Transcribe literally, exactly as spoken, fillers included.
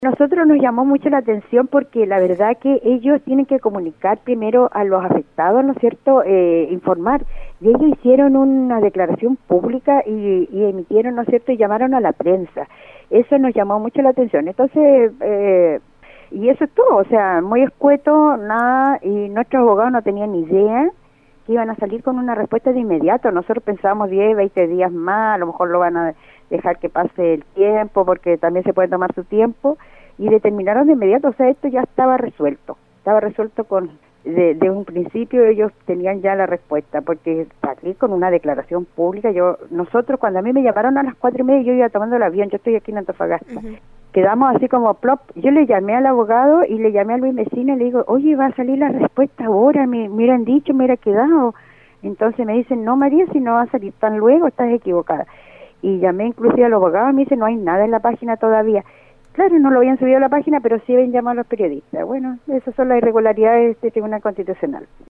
Nosotros nos llamó mucho la atención porque la verdad que ellos tienen que comunicar primero a los afectados, ¿no es cierto?, eh, informar. Y ellos hicieron una declaración pública y, y emitieron, ¿no es cierto?, y llamaron a la prensa. Eso nos llamó mucho la atención. Entonces, eh, y eso es todo, o sea, muy escueto, nada, y nuestros abogados no tenían ni idea que iban a salir con una respuesta de inmediato. Nosotros pensábamos diez, veinte días más, a lo mejor lo van a dejar que pase el tiempo, porque también se puede tomar su tiempo, y determinaron de inmediato, o sea, esto ya estaba resuelto, estaba resuelto con de, de un principio, ellos tenían ya la respuesta, porque salir con una declaración pública, yo nosotros cuando a mí me llamaron a las cuatro y media, yo iba tomando el avión, yo estoy aquí en Antofagasta, uh-huh. Quedamos así como plop, yo le llamé al abogado y le llamé a Luis Mesina y le digo, oye, va a salir la respuesta ahora, me, me hubieran dicho, me hubiera quedado. Entonces me dicen, no María, si no va a salir tan luego, estás equivocada. Y llamé inclusive al abogado y me dice, no hay nada en la página todavía. Claro, no lo habían subido a la página, pero sí habían llamado a los periodistas. Bueno, esas son las irregularidades del Tribunal Constitucional.